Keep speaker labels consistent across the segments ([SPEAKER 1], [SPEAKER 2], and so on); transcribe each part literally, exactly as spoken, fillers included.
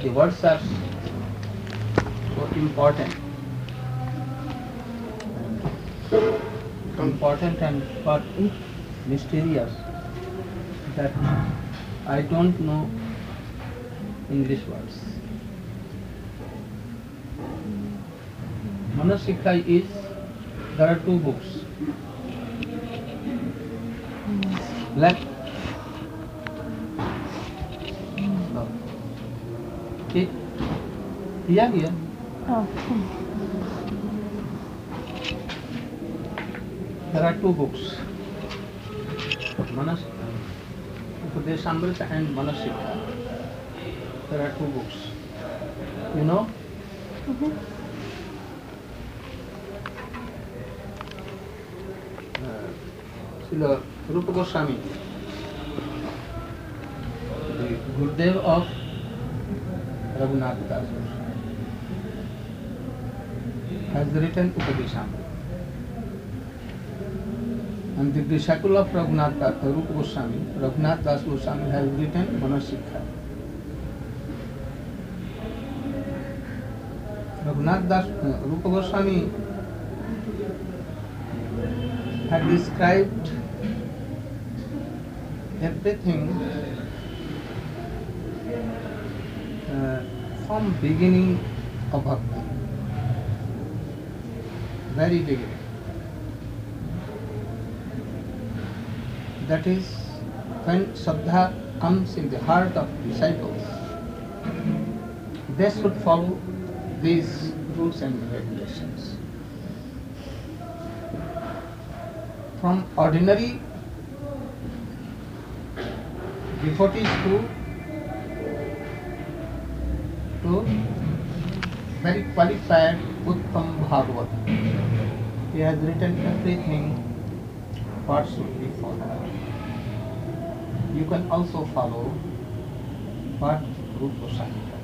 [SPEAKER 1] the words are so important, important and but mysterious that I don't know English words. Manasikkha is, there are two books. Black. No. It, yeah, yeah.
[SPEAKER 2] Oh.
[SPEAKER 1] There are two books. Manas, Upadeshamrita and Manasikkha. There are two books. You know?
[SPEAKER 2] Mm-hmm.
[SPEAKER 1] Srila Rupa Goswami, the Gurudev of Raghunath Das Goswami, has written Upadeshamrita. And the disciple of Raghunath Das, Rupa Goswami, Raghunath Das Goswami, has written Manasikkha. Raghunath Das, uh, Rupa Goswami had described everything uh, from beginning of bhakti, very beginning. That is, when Shraddha comes in the heart of disciples, they should follow these rules and regulations. From ordinary devotees to, to very qualified Uttam Bhagavat. He has written everything what should be followed. You can also follow what Rupa Goswami has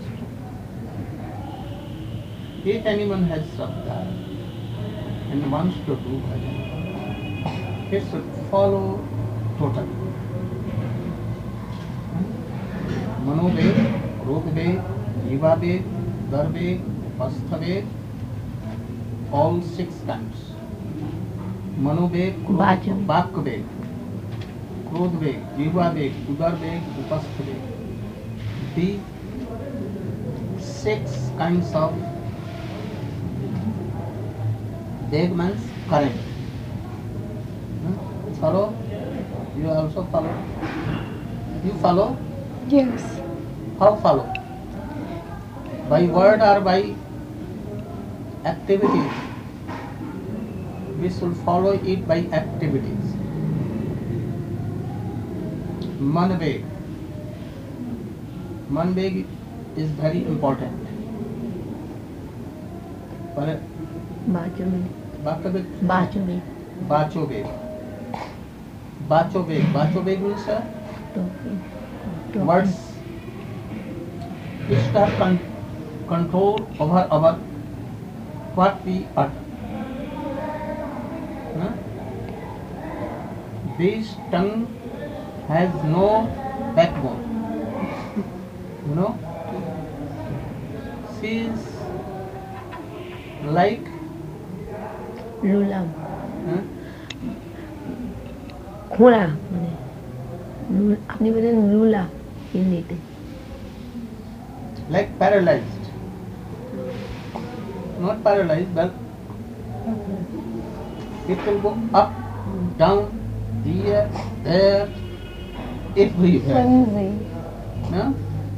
[SPEAKER 1] done. If anyone has Shraddha and wants to do bhajan, he should follow totally. Manoved, Rogved, Jivaved, Dharved, Upasthaved, all six kinds. Manoved, Vakved, Krodved, Jivaved, Udarved, Upasthaved. The six kinds of Veg means current. Follow? You also follow? You follow?
[SPEAKER 2] Yes.
[SPEAKER 1] How follow? By word or by activities? We should follow it by activities. Manveg. Manveg is very important.
[SPEAKER 2] Bachoved.
[SPEAKER 1] Bachoved.
[SPEAKER 2] Bachoved.
[SPEAKER 1] Bachoved. Bachoved. Bachoved means uh, words which have con control over our what we utter. Huh? This tongue has no backbone. You know? She is like
[SPEAKER 2] Lula.
[SPEAKER 1] huh?
[SPEAKER 2] घोड़ा माने अपनी बोले लूला हिंदी में
[SPEAKER 1] like paralyzed. Not paralyzed, but it will go up, down, here, there, everywhere. No?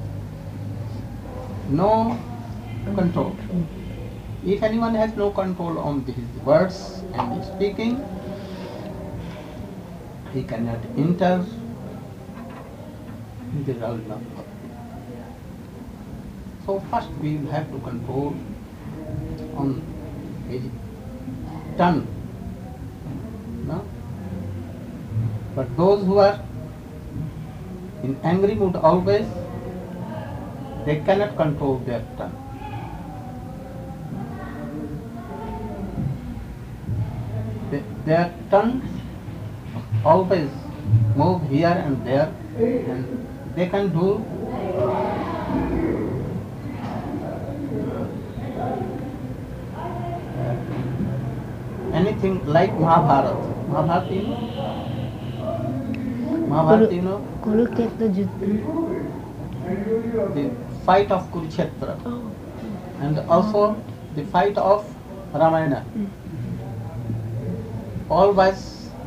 [SPEAKER 1] No control. If anyone has no control on his words and his speaking, he cannot enter in the realm of God. So first we will have to control on his tongue. No? But those who are in angry mood always, they cannot control their tongue. They, their tongue always move here and there, and they can do anything like Mahabharata. Mahabharata, you know? Mahabharata, you know?
[SPEAKER 2] Kurukshetra युद्ध
[SPEAKER 1] The fight of Kurukshetra
[SPEAKER 2] Oh.
[SPEAKER 1] and also the fight of Ramayana. All was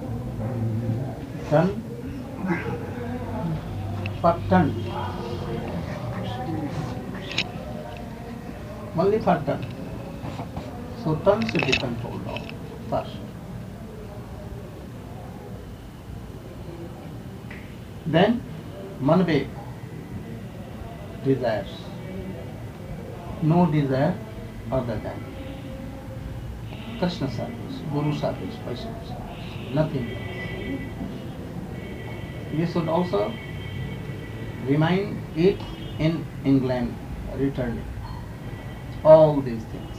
[SPEAKER 1] done for ton. Only for ton. So ton should be controlled now first. Then Manvek, desires. No desire other than Krishna service, Guru service, Vaishnava service, nothing else. We should also remind it in England, returning all these things.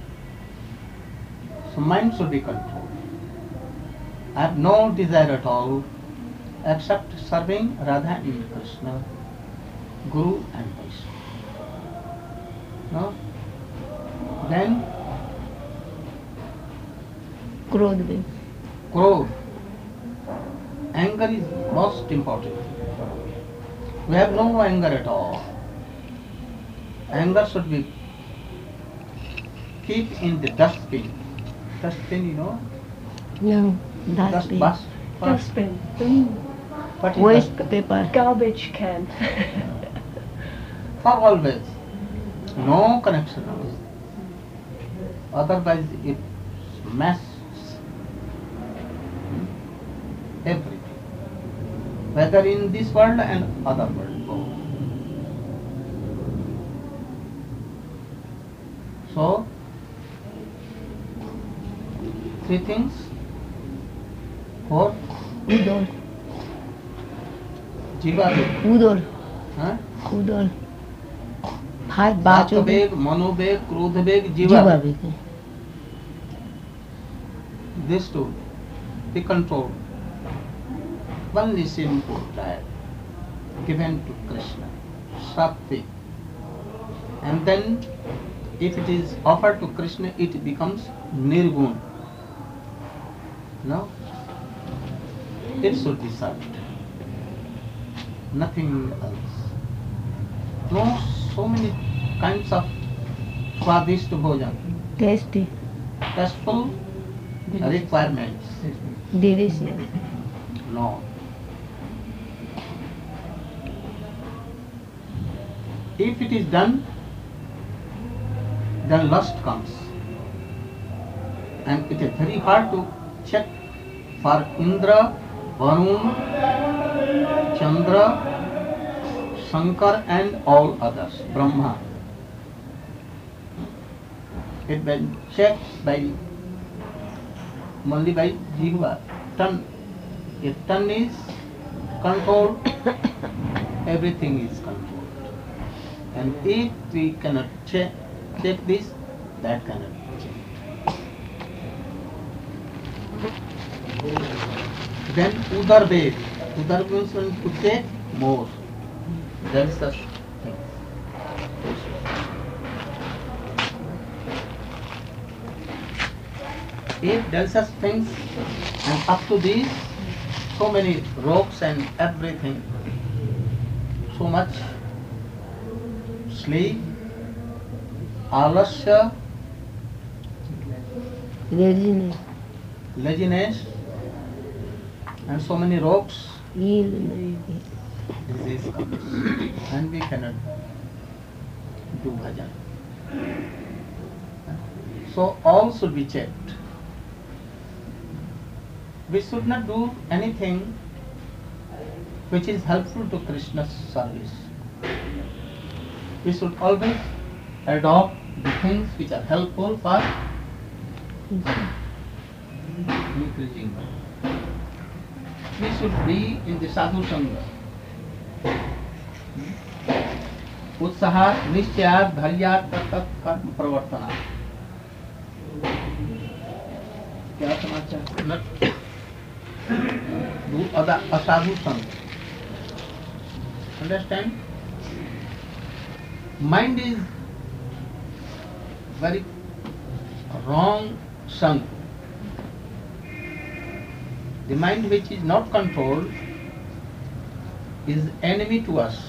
[SPEAKER 1] So mind should be controlled. I have no desire at all except serving Radha and Krishna, Guru and Vaishnava. No? Then
[SPEAKER 2] क्रोध भी
[SPEAKER 1] Krodh. Anger is most important. We have no anger at all. Anger should be keep in the dustbin. Dustbin, you know?
[SPEAKER 2] नहीं
[SPEAKER 1] Dust
[SPEAKER 2] dustbin
[SPEAKER 1] bus.
[SPEAKER 3] Dustbin. Mm.
[SPEAKER 1] What is
[SPEAKER 2] waste
[SPEAKER 1] dustbin?
[SPEAKER 2] paper
[SPEAKER 3] Garbage can.
[SPEAKER 1] For always. No connection. Otherwise it messes everything. Whether in this world and other world both. So three things. Four.
[SPEAKER 2] उदोल
[SPEAKER 1] Jiva.
[SPEAKER 2] उदोल
[SPEAKER 1] Huh?
[SPEAKER 2] उदोल हाथ बाजू भी
[SPEAKER 1] Veग, Manobeg, Krodhabeg, Jiva.
[SPEAKER 2] जीवा भी
[SPEAKER 1] These two be controlled. Only simple diet given to Krishna, Shakti. And then if it is offered to Krishna, it becomes Nirgun. No? It should be served. Nothing else. No, so many kinds of swadist bhojan,
[SPEAKER 2] tasty
[SPEAKER 1] tasteful requirements.
[SPEAKER 2] Delicious
[SPEAKER 1] No. If it is done, then lust comes. And it is very hard to check for Indra, Varun, Chandra, Shankar and all others, Brahma. It been checked by only by Jiva. Ton. If ton is controlled, everything is controlled. And if we cannot check, check this, that cannot be checked. Then Udar Ved. Udar means when to take more. That is the thing. If there is such things, and up to these, so many ropes and everything, so much sleep, alasya,
[SPEAKER 2] laziness
[SPEAKER 1] laziness, and so many ropes,
[SPEAKER 2] ill नहीं
[SPEAKER 1] disease comes, and we cannot do bhajan. So all should be checked. We should not do anything which is helpful to Krishna's service. We should always adopt the things which are helpful for increasing. We should be in the sadhu sangha. उत्साह निश्चय धैर्य तत्त कर्म प्रवर्तना. क्या समाचार? Do other asadhu sang. Understand? Mind is very wrong sang. The mind which is not controlled is enemy to us.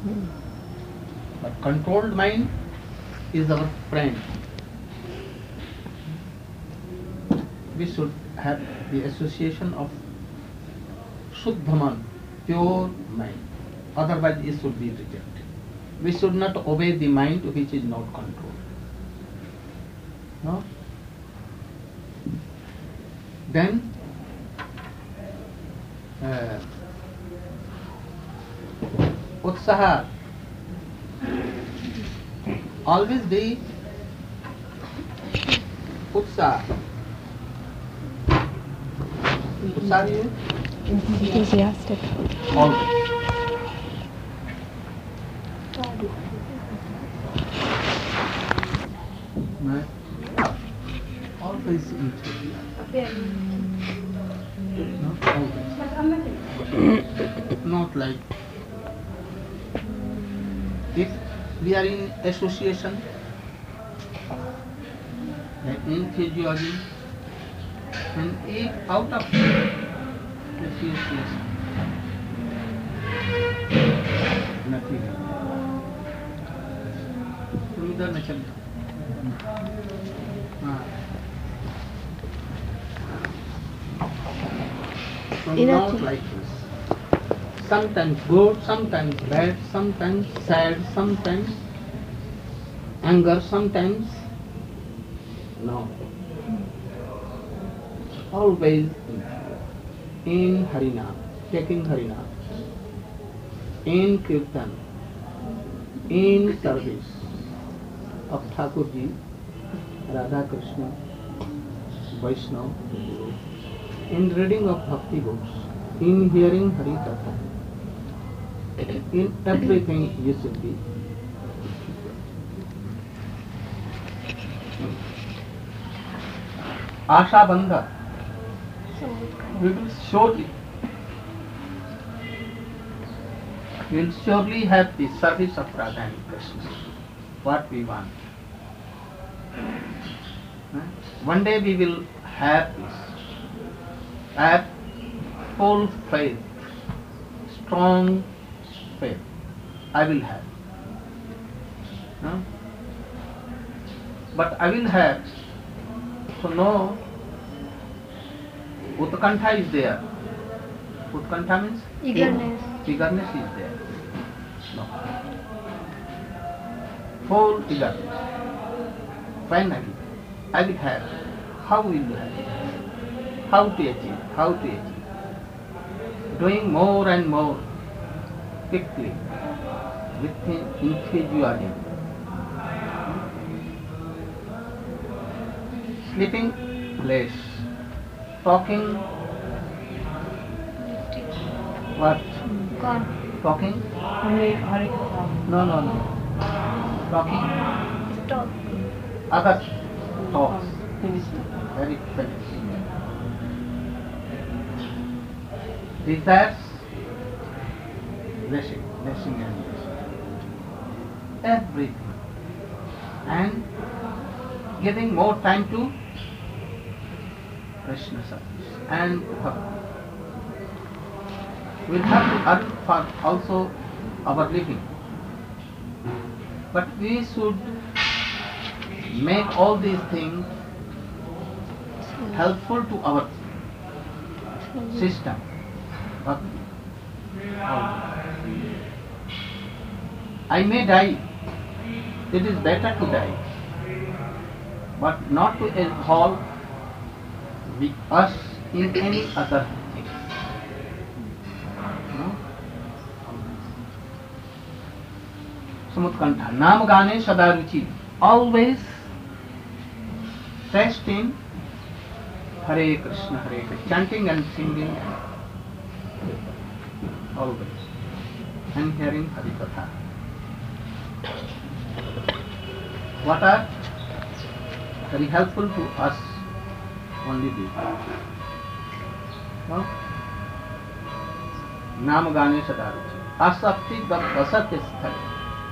[SPEAKER 1] But controlled mind is our friend. We should have the association of Shuddhaman, pure mind. Otherwise it should be rejected. We should not obey the mind which is not controlled. No? Then uh, Utsaha, always be Utsaha. Utsaha you?
[SPEAKER 2] Enthusiastic.
[SPEAKER 1] Always. Right? Always enthusiastic. Not always. Not like if we are in association, like enthusiasm, and if out of association, nothing. तुम इधर न चल हाँ So not like this. Sometimes good, sometimes bad, sometimes sad, sometimes anger, sometimes no. Always in Harinam, taking Harinam, in Kirtan, in service of Thakurji, Radha Krishna, Vaishnava, in reading of bhakti books, in hearing Hari Katha, in everything you should be. Asha Bandha, we will surely, we will surely have the service of Radha and Krishna, what we want. One day we will have this. Have full faith, strong faith. I will have. No? But I will have. So no, Utkantha is there. Utkantha means?
[SPEAKER 2] Eagerness.
[SPEAKER 1] Eagerness is there. No. Full eagerness. Finally, I will have. How will you have? How to achieve? How to achieve? Doing more and more quickly with enthusiasm. Sleeping less. Talking what?
[SPEAKER 2] Gone.
[SPEAKER 1] Talking?
[SPEAKER 3] Hare Hare Krishna.
[SPEAKER 1] No, no, no. Talking?
[SPEAKER 3] Stop.
[SPEAKER 1] Other thoughts.
[SPEAKER 3] Finish.
[SPEAKER 1] Very finished. Desires, blessing, blessing and blessing. Everything. And giving more time to Krishna service and bhakti. We'll have to earn for also our living. But we should make all these things helpful to our system. Bhakti. I may die. It is better to die, but not to involve with us in any other thing. No? Samutkantha. Nam Gane Sada Ruchi. Always rest in Hare Krishna, Hare Krishna, chanting and singing. Always. And hearing Hari Katha. What are very helpful to us only these. No? Nam Gane Sada Ruchi. Asakti Tat Asat Sthale.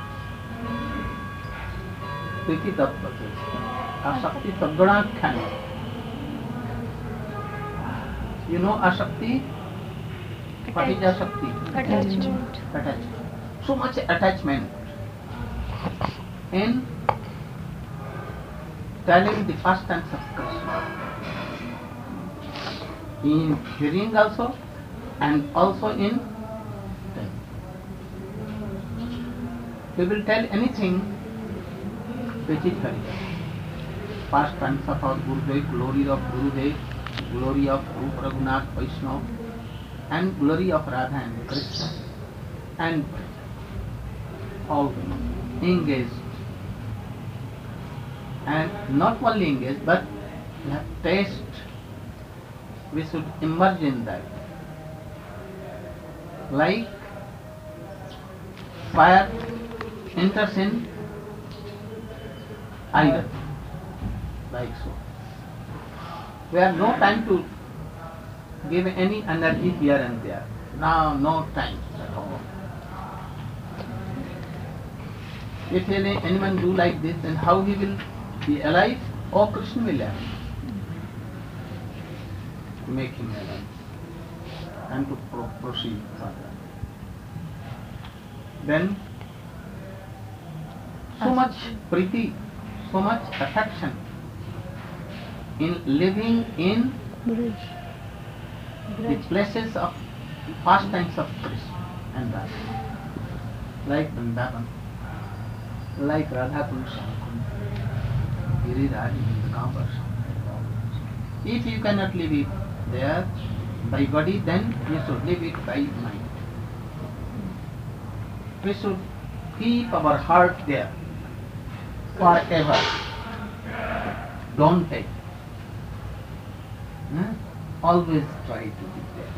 [SPEAKER 1] Priti Tat Asakti Tadgunakhyan. You know Ashakti? What is Ashakti?
[SPEAKER 3] Attachment.
[SPEAKER 1] Attachment. So much attachment in telling the pastimes of Krishna. In hearing also and also in telling. We will tell anything which is Harikatha. Pastimes of our Gurudev, glory of Gurudev, glory of Rupa Raghunath Vaishnava, and glory of Radha and Krishna, and all engaged. And not only engaged, but we have taste. We should immerse in that. Like fire enters in iron, like so. We have no time to give any energy here and there. Now, no time at all. If any, anyone do like this, then how he will be alive? Or Krishna will alive. Make him alive. And to pro- proceed further. Then, so much priti, so much affection in living in the places of pastimes of Krishna and Radha, like Vrindavan, like Radha Kund, Giriraj, Nindakamba. If you cannot live it there by body, then you should live it by mind. We should keep our heart there forever. Don't take. Hmm? Always try to be there.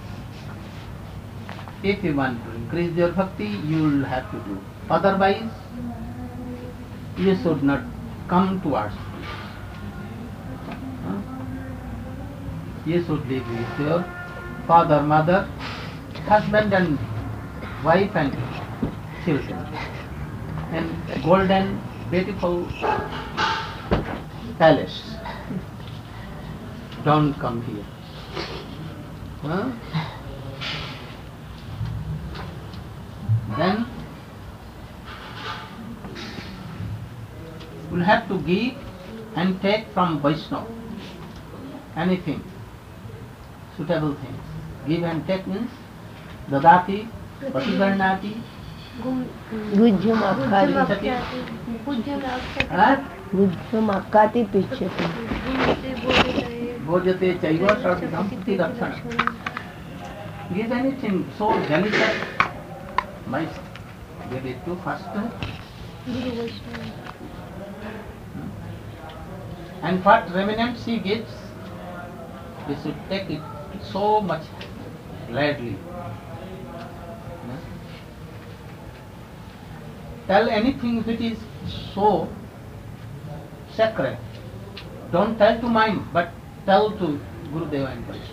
[SPEAKER 1] If you want to increase your bhakti, you will have to do. Otherwise, you should not come towards this. Huh? You should live with your father, mother, husband and wife and children. And golden, beautiful palace. Don't come here. Huh? Then we'll have to give and take from Vaishnava anything, suitable things. Give and take means dadati, pativarnati,
[SPEAKER 2] Gujjam akkati.
[SPEAKER 1] huh?
[SPEAKER 2] Gujjam akkati pichati.
[SPEAKER 1] Bhojate chaiva sarvadhampati rakshana. Give anything so delicious, nice. Give it to first. And what remnant she gives, we should take it so much gladly. Tell anything which is so sacred. Don't tell to mind, but tell to Gurudeva and Krishna.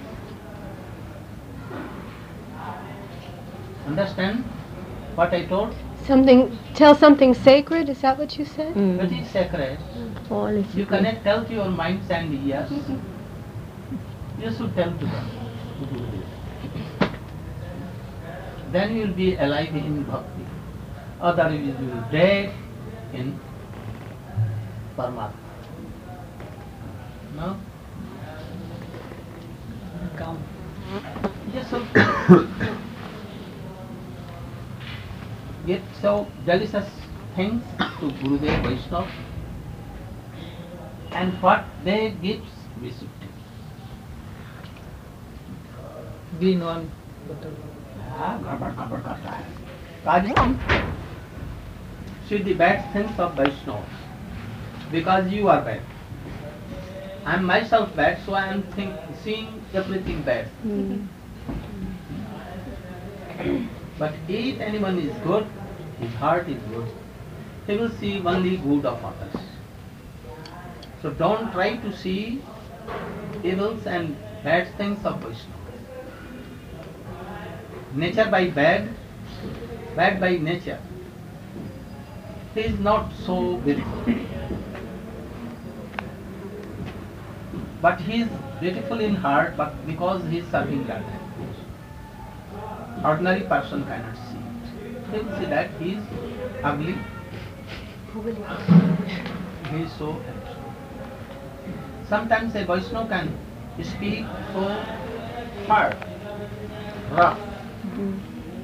[SPEAKER 1] Understand what I told?
[SPEAKER 4] Something, tell something sacred, is that what you said?
[SPEAKER 1] Which is sacred.
[SPEAKER 2] All is
[SPEAKER 1] You cannot tell to your minds and ears. You should tell to them. To Gurudeva. Then you will be alive in bhakti. Otherwise you will be dead in Paramatma. No? Come. Yes, so get so delicious things to Gurudev Vaishnava, and what they gives we should take. Be known. हाँ गड़बड़ गड़बड़ करता है. काज see the bad things of Vaishnava because you are bad. I am myself bad, so I am think, seeing everything bad.
[SPEAKER 2] Mm.
[SPEAKER 1] But if anyone is good, his heart is good, he will see only good of others. So don't try to see evils and bad things of Vaishnava. Nature by bad, bad by nature. He is not so beautiful. but he is beautiful in heart, but because he is serving Radha. Ordinary person cannot see it. They will see that he is ugly. He is so handsome. Sometimes a Vaishnava can speak so hard, rough. Hmm?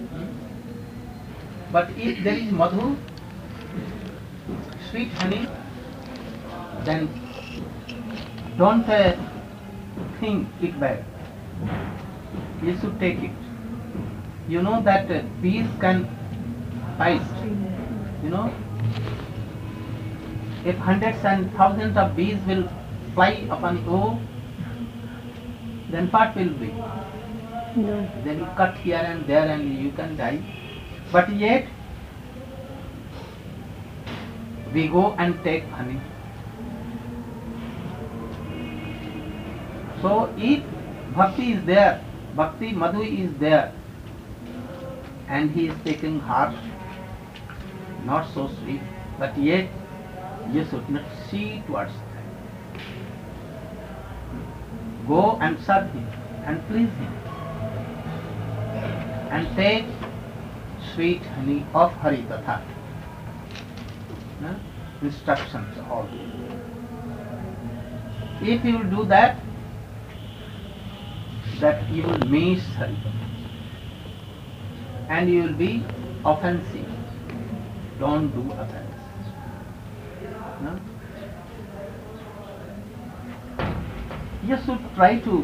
[SPEAKER 1] But if there is madhu, sweet honey, then don't uh, think it bad. You should take it. You know that uh, bees can bite. You know, if hundreds and thousands of bees will fly upon you, then what will be?
[SPEAKER 2] No.
[SPEAKER 1] They will cut here and there and you can die. But yet, we go and take honey. So if bhakti is there, bhakti madhu is there, and he is taking heart, not so sweet, but yet you should not see towards that. Go and serve him and please him and take sweet honey of Hari Katha. No? Instructions all. If you will do that, that you will miss Hari Katha. And you will be offensive. Don't do offense. No? You should try to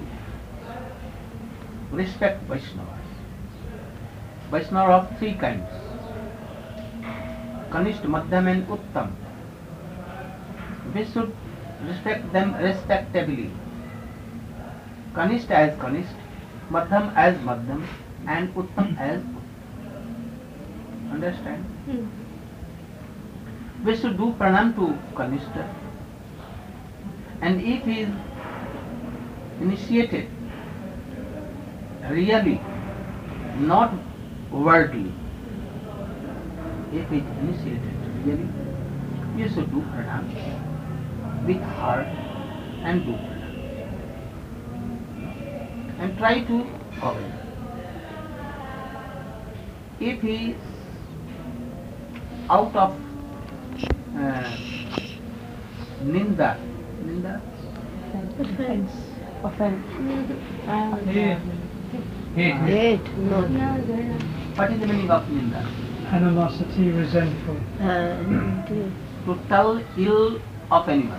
[SPEAKER 1] respect Vaishnavas. Vaishnava of three kinds. Kanishta, Madhyam and Uttam. We should respect them respectably. Kanishta as Kanishta, Madhyam as Madhyam, and Uttam as Uttam. Understand?
[SPEAKER 2] Hmm.
[SPEAKER 1] We should do pranam to Kanishta. And if he is initiated, really, not worldly, if he is initiated, really, you should do pranam with heart and do pranam. And try to obey. If he is out of uh, ninda, ninda,
[SPEAKER 2] Offense.
[SPEAKER 3] Offense.
[SPEAKER 5] Hate. Hate.
[SPEAKER 2] Hate. No.
[SPEAKER 1] what is the meaning of ninda?
[SPEAKER 5] Animosity, resentful.
[SPEAKER 2] And
[SPEAKER 1] To tell ill of anyone.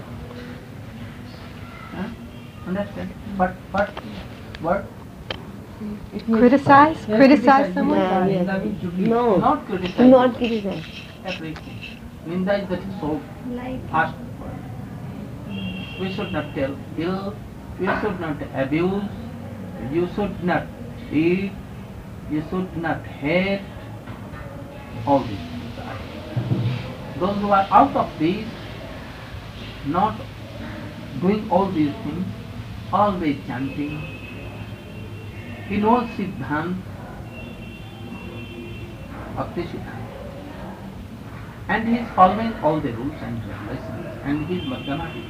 [SPEAKER 1] Huh? Understand? But what word?
[SPEAKER 4] Criticize?
[SPEAKER 3] Yes,
[SPEAKER 4] Criticize someone?
[SPEAKER 2] Yeah, yes. No.
[SPEAKER 1] Not criticize.
[SPEAKER 2] Not criticize.
[SPEAKER 1] Everything. Ninda is that so fast word. We should not tell ill, we should not abuse, you should not cheat, you should not hate, all these things are. Those who are out of these, not doing all these things, always chanting, he knows Siddhant, Bhakti Siddhant. And he is following all the rules and regulations, and he is Madhyamaka.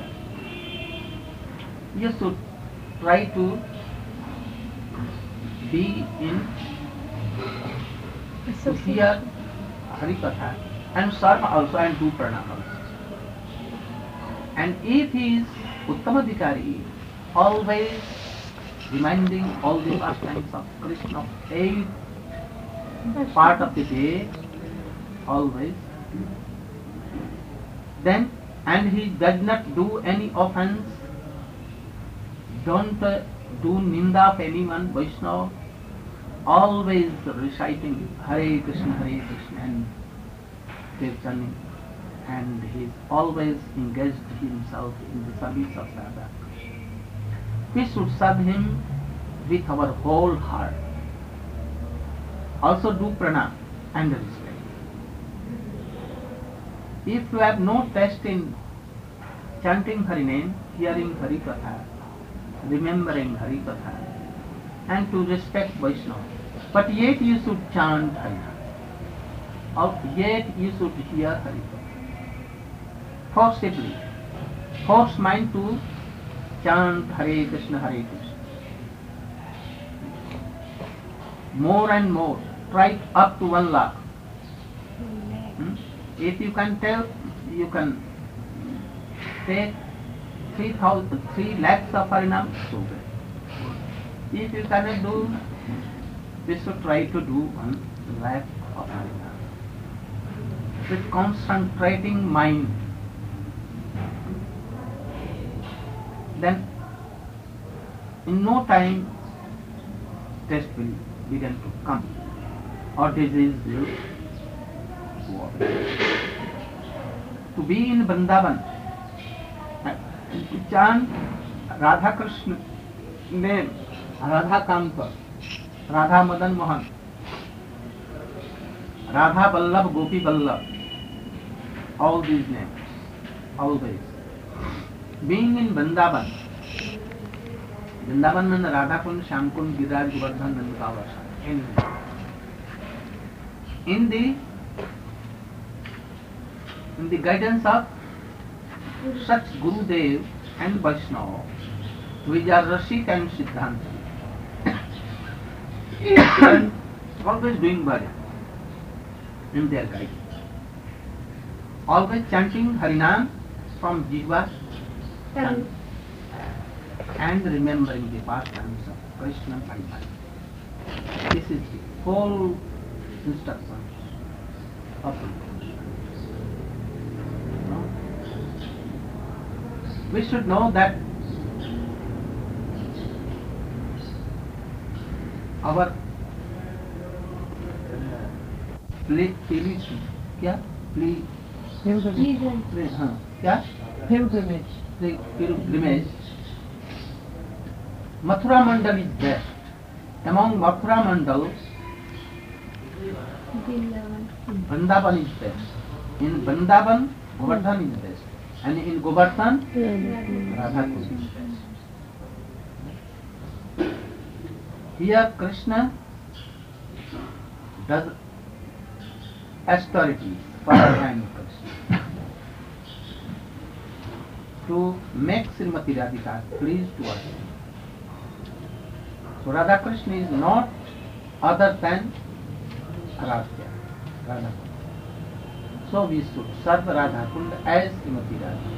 [SPEAKER 1] You should try to be in, to hear Hari Katha and serve also and do pranam also. And if he is Uttamadhikari, always reminding all the pastimes of Krishna of eight part of the day, always, then, and he does not do any offense, don't uh, do ninda of anyone, Vaishnava, always reciting Hare Krishna, Hare Krishna and Kirtani, and he is always engaged himself in the service of Radha. We should serve him with our whole heart. Also do pranam and respect. If you have no taste in chanting Hari name, hearing Hari Katha, remembering Hari Katha, and to respect Vaishnava, but yet you should chant Hari Name, or yet you should hear Hari Katha. Forcibly, force mind to chant Hare Krishna, Hare Krishna. More and more, try up to one lakh. Hmm? If you can tell, you can take three thousand, three lakhs of Harinam, so good. If you cannot do, we should try to do one lakh of Harinam. With concentrating mind, then in no time test will begin to come or disease will go away. To be in Vrindavan, to chant Radha Krishna name, Radha Kanta, Radha Madan Mohan, Radha Vallabh, Gopi Vallabh, all these names, always. Being in Vrindavan, Vrindavan means Radha Kund, Shyam Kund, Giriraj, Govardhan, Nandakavasa. In, in the in the guidance of such Gurudev and Vaishnava, which are Rasik and Siddhanti, and always doing bhajan in their guidance. Always chanting Harinam from Jihva and remembering the pastimes of Krishna Paripari. This is the whole instruction of the Guru. No? We should know that our pilgrimage, क्या?
[SPEAKER 3] Pilgrimage.
[SPEAKER 1] हाँ, क्या?
[SPEAKER 3] Pilgrimage.
[SPEAKER 1] The pilgrimage. Mathura Mandal is best. Among Mathura Mandals, Vrindavan is best. In Vrindavan, Govardhan is best. And in Govardhan, Radha Kund is best. Here Krishna does austerity for Radha and Krishna to make Srimati Radhika pleased to us. So Radha Krishna is not other than Aradhya, Radha Kund. So we should serve Radha Kund as Srimati Radhika.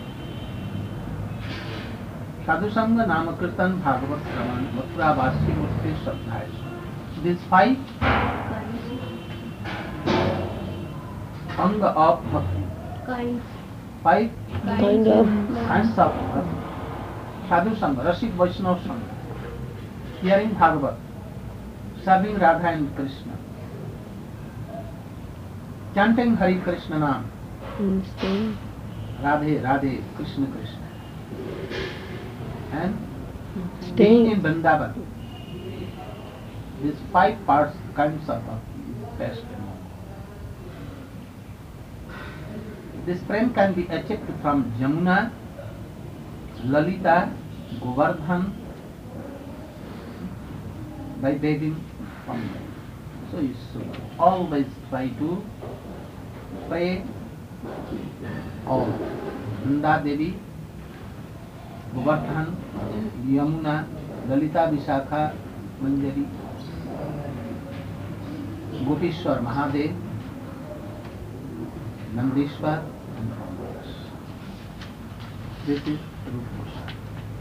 [SPEAKER 1] Sadhu Sangha, Nama Kirtan, Bhagavat Shravan, Mathura Vasi, Murti, Sadhaya. These five Anga of Bhakti. Five
[SPEAKER 2] Kind of.
[SPEAKER 1] kinds of Bhakti. Sadhu Sangha, Rasik Vaishnava Sangha. Hearing Bhagavat, serving Radha and Krishna, chanting Hari Krishna Nam,
[SPEAKER 2] And staying.
[SPEAKER 1] Radhe, Radhe, Krishna, Krishna, and being
[SPEAKER 2] Staying.
[SPEAKER 1] in Vrindavan. These five parts, kinds of bhakti is best among. This prem can be achieved from Jamuna, Lalita, Govardhan, by begging from them. So you should always try to pray all Vrinda Devi, Govardhan, Yamuna, Lalita Vishakha, Manjari, Gopishwar Mahadev, Nandishwar, and others. This is Rupa Goswami.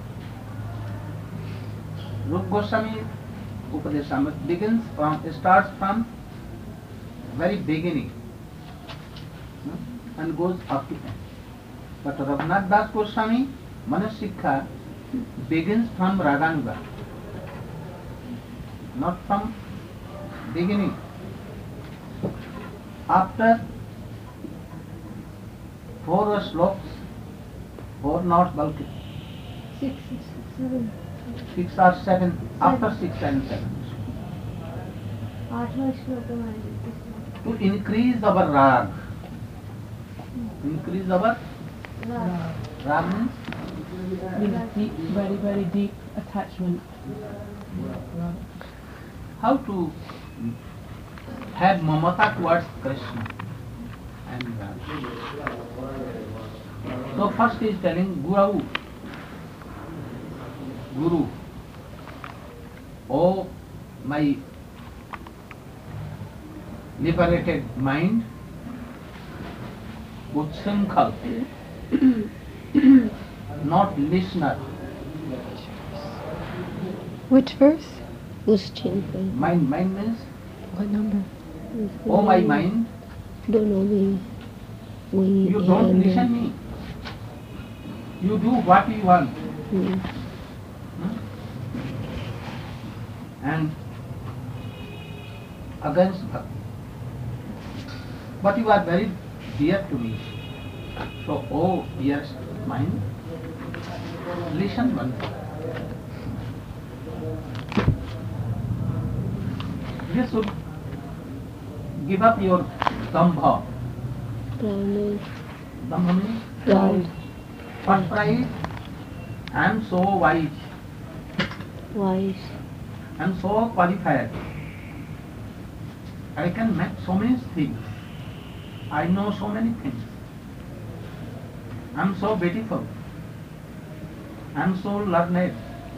[SPEAKER 1] Rupa Goswami Upadeshamrit begins from, starts from very beginning, no? And goes up to end. But Raghunath Das Goswami, Manashikha, begins from Raganuga, not from beginning. After four sloks, four not bulky,
[SPEAKER 4] Six, seven.
[SPEAKER 1] six or seven, after six and seven. To increase our rag, increase our rag means
[SPEAKER 3] Means deep, very, very deep attachment.
[SPEAKER 1] how to have mamata towards Krishna and Radha. So first he is telling Guru, Guru, O my liberated mind, Utsankhal, not listener.
[SPEAKER 4] Which verse?
[SPEAKER 2] Uschinkan.
[SPEAKER 1] Mind, mind means,
[SPEAKER 4] What number?
[SPEAKER 1] O my mind,
[SPEAKER 2] Don't know, we, we
[SPEAKER 1] you don't
[SPEAKER 2] and,
[SPEAKER 1] listen me. You do what you want.
[SPEAKER 2] mm,
[SPEAKER 1] Hmm? And against bhakti. But you are very dear to me. So, oh dearest mind, listen one thing. You should give up your dambha.
[SPEAKER 2] proud,
[SPEAKER 1] Dambha means
[SPEAKER 2] proud,
[SPEAKER 1] first pride. I am so wise.
[SPEAKER 2] wise,
[SPEAKER 1] I am so qualified. I can make so many things. I know so many things. I am so beautiful. I am so learned.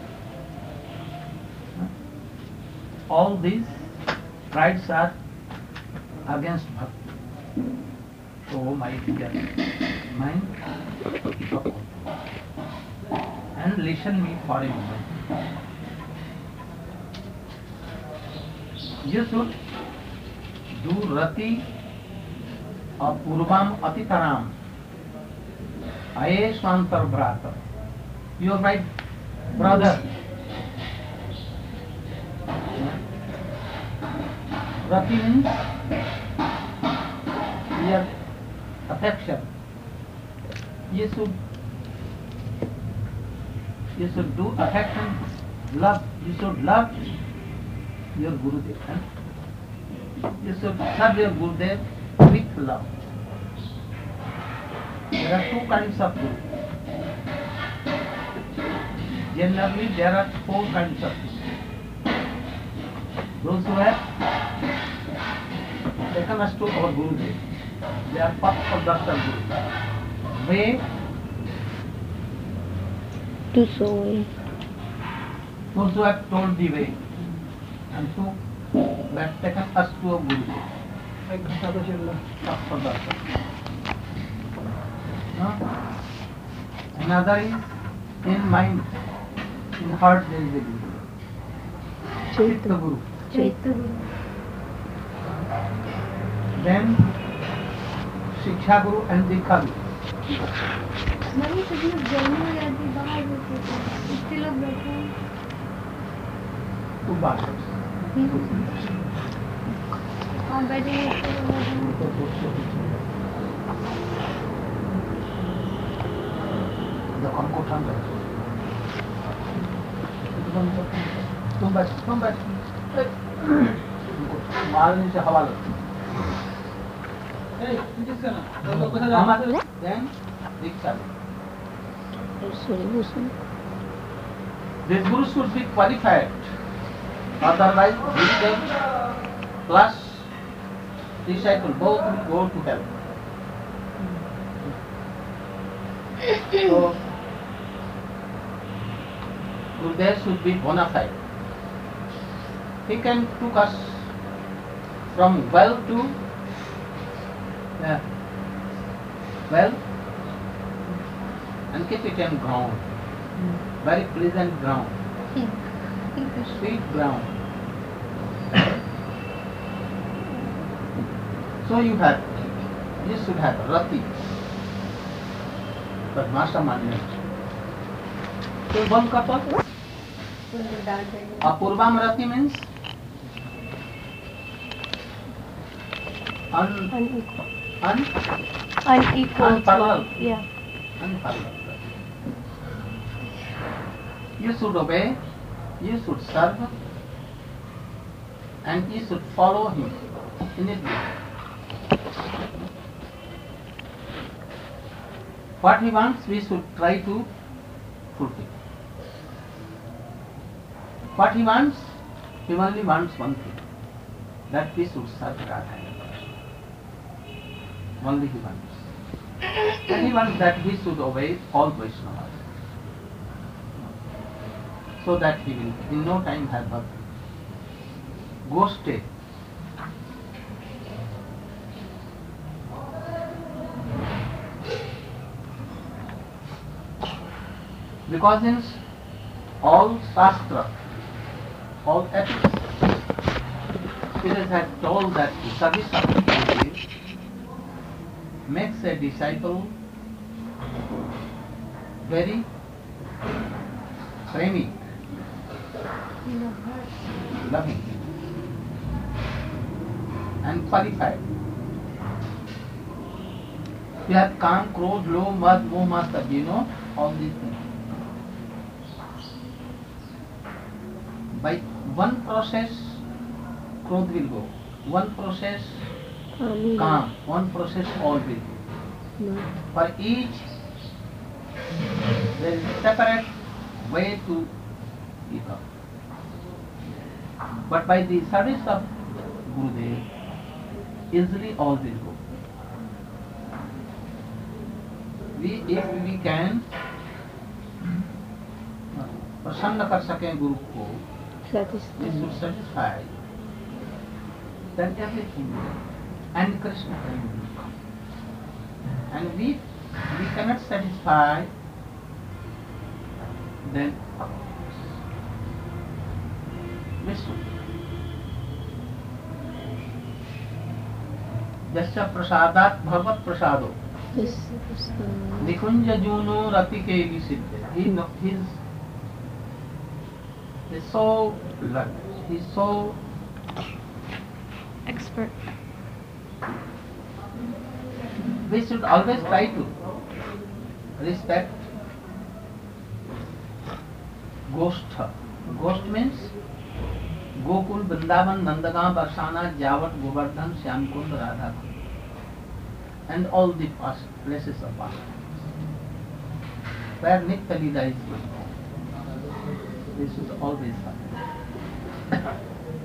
[SPEAKER 1] All these prides are against bhakti. So my dear mind, stop and listen me for a moment. You should do rati apurvam atitaram aye swantar brata. You are my brother. Rati means your affection. You should you should do affection, love. You should love your Gurudev. Huh? You should serve your Gurudev with love. There are two kinds of Guru. Generally, there are four kinds of Guru. Those who have taken us to our Gurudev, they are path of Dastar Guru. Way,
[SPEAKER 2] do so way,
[SPEAKER 1] those who have told the way, and who have taken us to our Gurudev. Path of Dastar. No? Another is in mind, in heart there is a Guru. Chitta Guru.
[SPEAKER 2] Chaitanya,
[SPEAKER 1] Then Shiksha Guru and Dikha Guru.
[SPEAKER 6] Mummy सब लोग जम्मू या दी बाहर होते थे इतने लोग बैठे हैं
[SPEAKER 1] Two bastards.
[SPEAKER 6] हाँ बैठे हैं इतने लोग बैठे हैं
[SPEAKER 1] जब हमको ठंड लगे तुम बैठ तुम बैठ तुमको मारने से हवा लगती है। Then Diksha.
[SPEAKER 2] sorry, Bhushan.
[SPEAKER 1] This Guru should be qualified. Otherwise, Gurudev plus disciple both will go to hell. So, Gurudev should be bona fide. He can took us from well to uh, well and keep it on ground, very pleasant ground, sweet ground. So you have, you should have rati, but master mania. So one couple, apurvam rati means un,
[SPEAKER 4] Unequal.
[SPEAKER 1] un,
[SPEAKER 4] Unequal.
[SPEAKER 1] unparalleled.
[SPEAKER 4] Yeah.
[SPEAKER 1] Unparalleled. You should obey, you should serve, and you should follow him in everything. What he wants, we should try to fulfill. What he wants, he only wants one thing, that we should serve Radha. Only he wants. And he wants that we should obey all Vaishnavas. so that he will in no time have bhakti. Go stay. Because in all Shastra, all ethics, it has told that the service of the Guru makes a disciple very premi, loving, and qualified. You have Kam, Krodh, Lobh, Madh, Moh, Matsarya, you know all these things. By one process, Krodh will go. One process,
[SPEAKER 2] Amen.
[SPEAKER 1] Kam. One process, all will go. For each, there is a separate way to become. But by the service of Gurudev, easily all will go. We, if we can प्रसन्न कर सकें गुरु को, we should satisfy, then everything will, and Krishna will come. And we we cannot satisfy, then Vishnu. Jasya prasadat bhavat prasado. Nikunja juno rati ke visiddhe. He know his He's so lucky. He's so
[SPEAKER 4] Expert.
[SPEAKER 1] We should always try to respect Goshtha. Ghost means Gokul, Vrindavan, Nandagam, Barsana, Javat, Govardhan, Shyamkund, Radhakund, and all the past places of past where Nitya Leela is going on. This is always happen.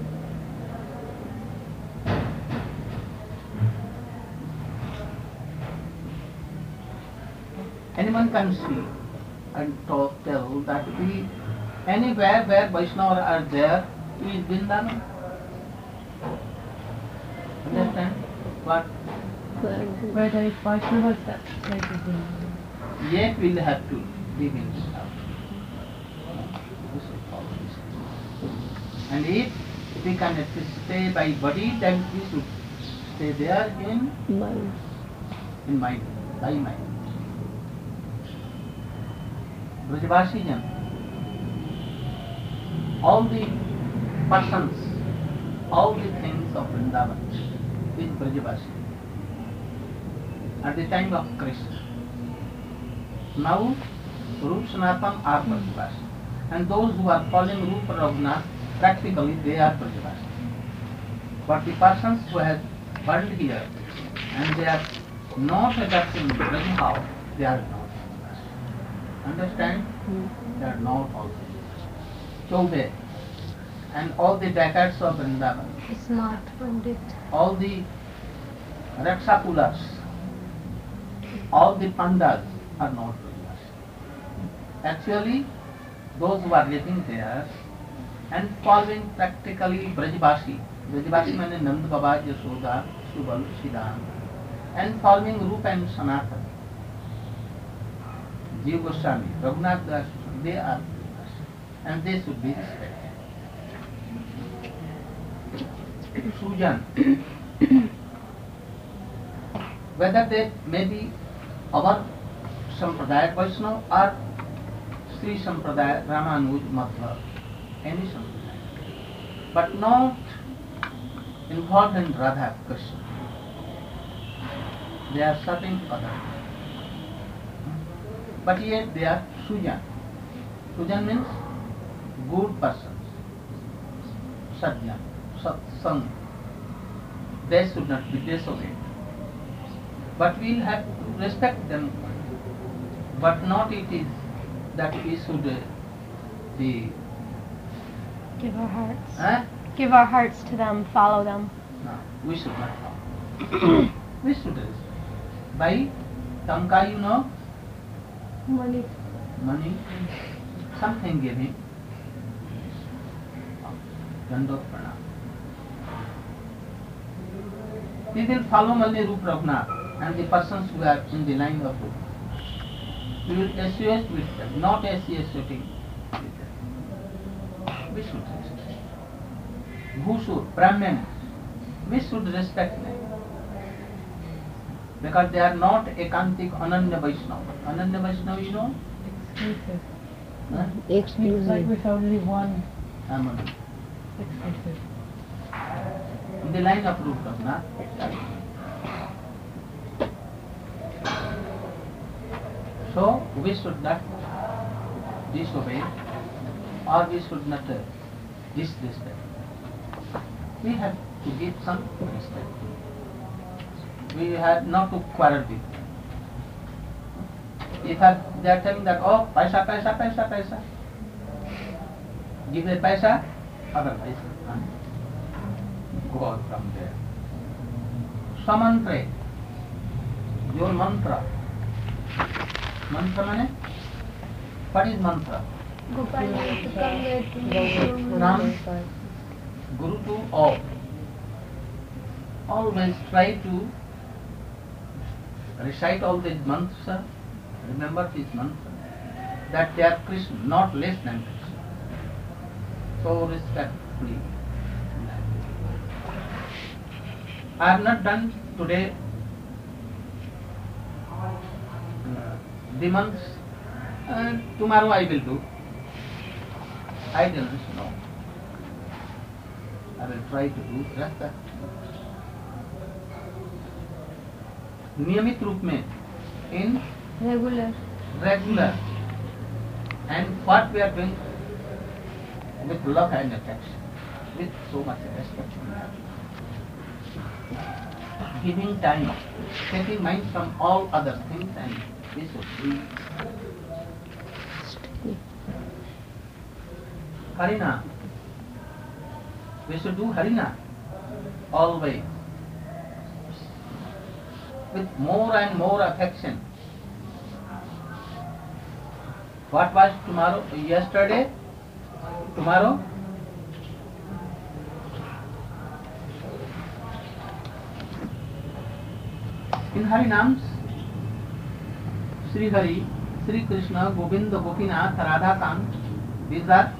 [SPEAKER 1] Anyone can see and talk, tell that we anywhere where Vaishnavas are there, we is Vrindavan. Understand? What?
[SPEAKER 3] Where there is Vaishnavas, that place is in.
[SPEAKER 1] Yet we will have to live in this house. And if we can at least stay by body, then we should stay there in
[SPEAKER 2] Mind.
[SPEAKER 1] in mind, by mind. Brajavasi Jan, all the persons, all the things of Vrindavan is Brajavasi. At the time of Krishna. Now, Rup Sanatan are Brajavasi. And those who are following Rupa Raghunath, practically they are Brajavasi. But the persons who have burned here and they are not adapting Brajabhav, they are not Brajavasi. Understand? They are not all. Chaudhe and all the decades of Vrindavan,
[SPEAKER 6] Smart Pandit.
[SPEAKER 1] all the Raksakulas, all the Pandas are not Brajavasi. Actually, those who are living there and following practically Brajavasi, Brajavasi means Nanda Baba, Yashoda, Subal, Siddham, and following Rupa and Sanatana, Jiva Goswami, Raghunath Das, they are Brajavasi, and they should be respected. Sujan, whether they may be our Sampradaya Vaishnava or Sri Sampradaya, Ramanuj, Madhva, any Sampradaya, but not involved in Radha Krishna. They are serving others. But yet they are Sujan. Sujan means good persons. Sadhya, Satsang. They should not be desolate. But we will have to respect them. But not it is that we should uh, be
[SPEAKER 4] Give our hearts.
[SPEAKER 1] eh?
[SPEAKER 4] Give our hearts to them, follow them.
[SPEAKER 1] No, we should not follow. We should respect. By Tamka, you know,
[SPEAKER 6] Money.
[SPEAKER 1] money, something give him, Dandot Pranam. We will follow only Rupa Raghunath and the persons who are in the line of Rupa. We will associate with them, not associating with them. We should respect. Bhusur, Brahmin, we should respect them. Because they are not Ekantik Ananya Vaishnava. Ananya Vaishnava, you know?
[SPEAKER 3] Exclusive.
[SPEAKER 1] Huh?
[SPEAKER 3] It's like
[SPEAKER 2] Exclusive.
[SPEAKER 3] with only one.
[SPEAKER 1] Amanu.
[SPEAKER 3] Exclusive.
[SPEAKER 1] In the line of Rupa Raghunath. So we should not disobey or we should not uh, disrespect. We have to give some respect. We have not to quarrel with them. If they are telling that, oh, paisa, paisa, paisa, paisa, give the paisa, otherwise go out from there. Samantre, your mantra. Mantra means? What is mantra?
[SPEAKER 6] Gopal used to come there to
[SPEAKER 1] Ram, Guru to all. Always try to recite all these mantras. Remember these mantras. That they are Krishna, not less than Krishna. So respectfully. I have not done today uh, the months. Uh, tomorrow I will do. Idleness, no. I will try to do just that. नियमित रूप में in
[SPEAKER 6] regular.
[SPEAKER 1] regular and what we are doing with love and affection, with so much respect, giving time, taking mind from all other things, and this would be Harina. We should do Harina always with more and more affection. What was tomorrow? Yesterday? Tomorrow? In Harinams, Sri Hari, Sri Krishna, Govinda, Gopinath, Radha Kant, these are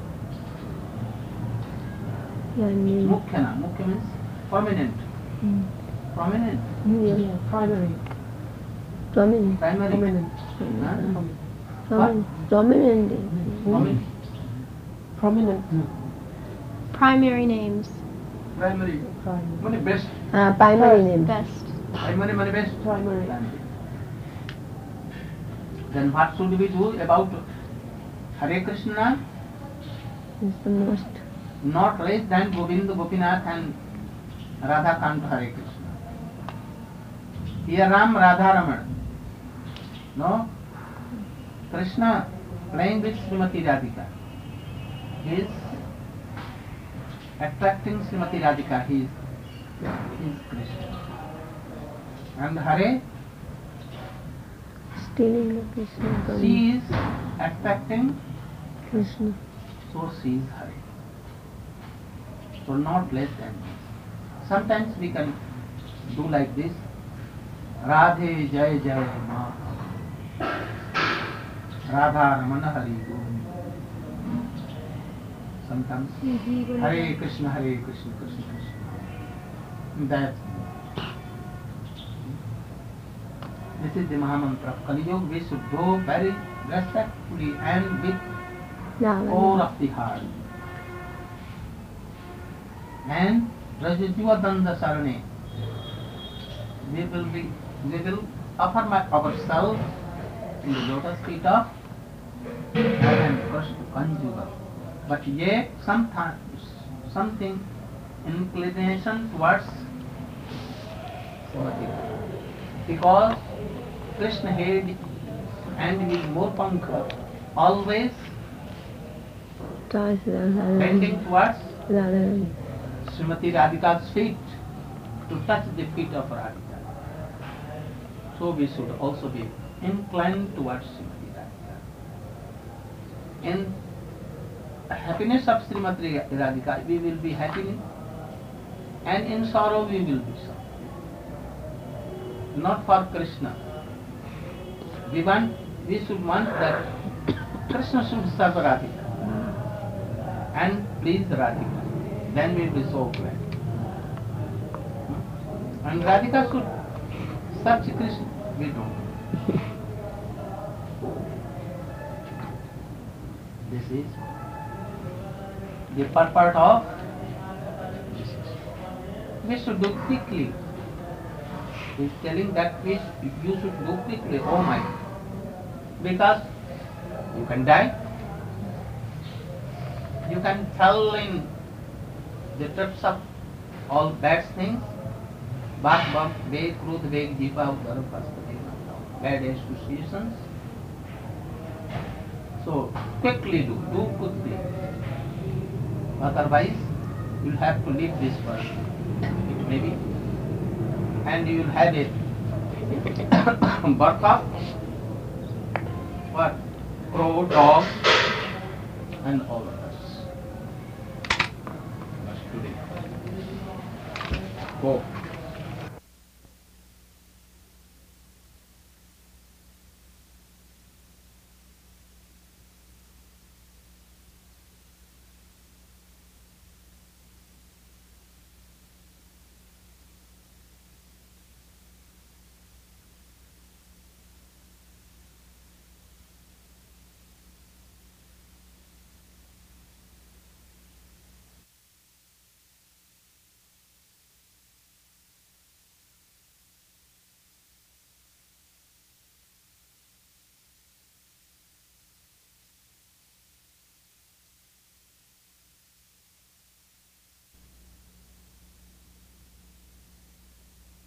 [SPEAKER 1] Mukhya. Na. Mukhya means prominent.
[SPEAKER 2] Mm.
[SPEAKER 1] Prominent.
[SPEAKER 2] Yeah.
[SPEAKER 3] Primary.
[SPEAKER 2] Prominent.
[SPEAKER 1] Primary.
[SPEAKER 3] Prominent.
[SPEAKER 1] Huh?
[SPEAKER 2] Prominent. Prominent.
[SPEAKER 1] Prominent.
[SPEAKER 3] Prominent.
[SPEAKER 4] Primary names.
[SPEAKER 1] Primary.
[SPEAKER 3] Primary.
[SPEAKER 1] Money best.
[SPEAKER 2] Ah, primary name.
[SPEAKER 4] Best.
[SPEAKER 1] Primary, money best.
[SPEAKER 3] Primary.
[SPEAKER 1] Then what should we do about Hare Krishna?
[SPEAKER 2] Is the most.
[SPEAKER 1] Not less than Govinda, Gopinath and Radha Kant Hare Krishna. Here Ram, Radha Raman. No? Krishna playing with Srimati Radhika. He is attracting Srimati Radhika. He is, he is Krishna. And Hare,
[SPEAKER 2] Stealing the Krishna from
[SPEAKER 1] she is attracting,
[SPEAKER 2] Krishna.
[SPEAKER 1] so she is Hare. So not less than this. Sometimes we can do like this. Radhe Jai Jai Ma. Radha Ramana Hari Govinda. Sometimes Hare Krishna, Hare Krishna, Krishna Krishna. That. This is the Mahamantra of Kali Yuga. We should go very respectfully and with core of the heart. And Rajajua Danda Sarane. We will be, we will offer my, ourselves in the lotus feet of Radha and Krishna Conjugal. But yet sometimes something inclination towards Srimati. Because Krishna head and his more pankha always bending towards Srimati Radhika's feet to touch the feet of Radhika. So we should also be inclined towards Srimati Radhika. In happiness of Srimati Radhika, we will be happy, and in sorrow we will be sorry. Not for Krishna. We want, we should want that Krishna should serve Radhika and please Radhika. Then we will be so glad. And Radhika should serve Krishna. We don't. This is the purport of this. We should do quickly. He is telling that we, you should do quickly, oh my, because you can die. You can tell in the terms of all bad things, bad bump, bad crude, bad jipa, bad associations. So quickly do, do quickly. Otherwise, you'll have to leave this world. It may be. And you will have a birth of what? Crow, dog, and all of us. That's today. Go.